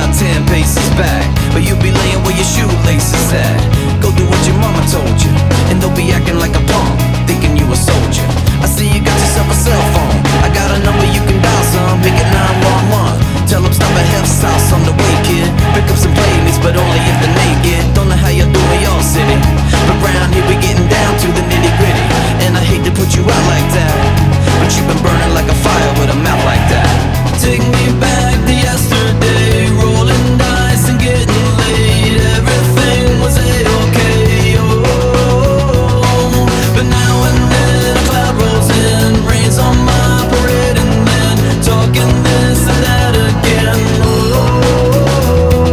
about 10 paces back, but you'll be laying where your shoelaces at. Go do what your mama told you, and they'll be acting like a punk, thinking you a soldier. I see you got yourself a cell phone. I got a number you can dial some. Make it 911. Tell them stop at Hef's house on the way, kid. Pick up some playlists, but only if they're naked. Don't know how you do in your city, but round here we getting down to the nitty gritty. And I hate to put you out like that, but you've been burning like a fire with a mouth like that. Take me back to yesterday, rolling dice and getting laid. Everything was A-okay, oh. But now and then a cloud rolls in, rains on my parade, and then talking this and that again, oh.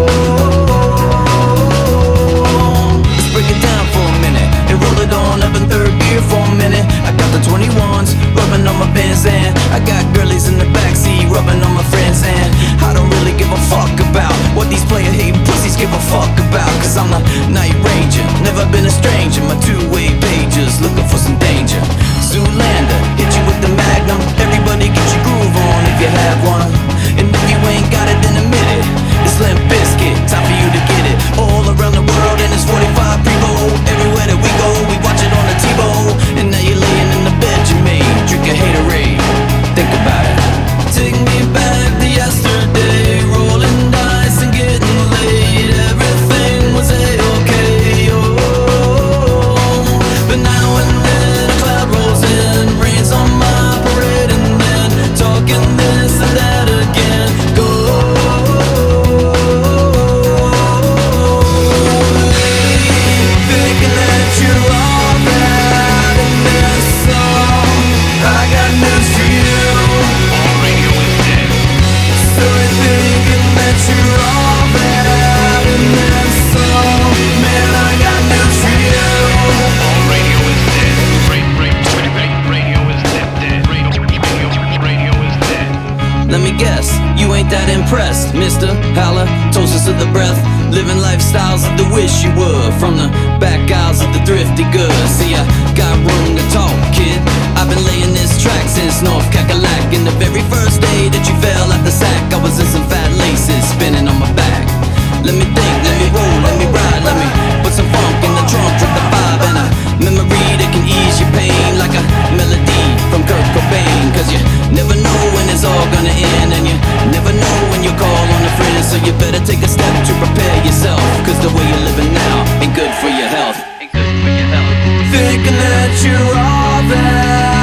Let's break it down for a minute and roll it on up in third gear for a minute. I got the 21s rubbing on my Benz, and I got girlies in the backseat rubbing on my friends, and I don't really give a fuck about what these player hating pussies give a fuck about, cause I'm the night ranger, never been a stranger. My two-way pages looking for some danger. Zoolander, hit you with the magnum. Everybody get your groove on if you have one, and if you ain't got it then admit it. It's Limp Bizkit, time for you to get it. All around the world and it's 45 people. Everywhere that we go, we watch it on the TiVo. And now you're laying in the bed you made, drink a haterade. Think about it. Take me back to yesterday, rolling dice and getting laid. Everything was A-okay, oh. But now and then a cloud rolls in, rains on my parade, and then talking this and that again. Go. Thinking that you're all that in this song. I got news for you. So you're thinking that you're all that in this song. Man, I got news for you. Radio is dead. Radio is dead. Radio is dead. Let me guess, you ain't that impressed, mister. Holla, toasters of the breath, living lifestyles of the wish you would, from the back aisles of the thrifty goods. See, I got room to talk, kid. I've been laying this track since North Cackalack. And the very first day that you fell out the sack, I was in some fat laces spinning on my back. Let me think, let me roll, let me ride, let me put some funk in the trunk, drop the vibe, and a memory that can ease your pain, like a melody from Kurt Cobain. Cause you never know when it's all gonna end, and you never know when you call on a friend. So you better take a step to prepare yourself, cause the way you're living now ain't good for your health. Ain't good for your health. Thinking that you're all that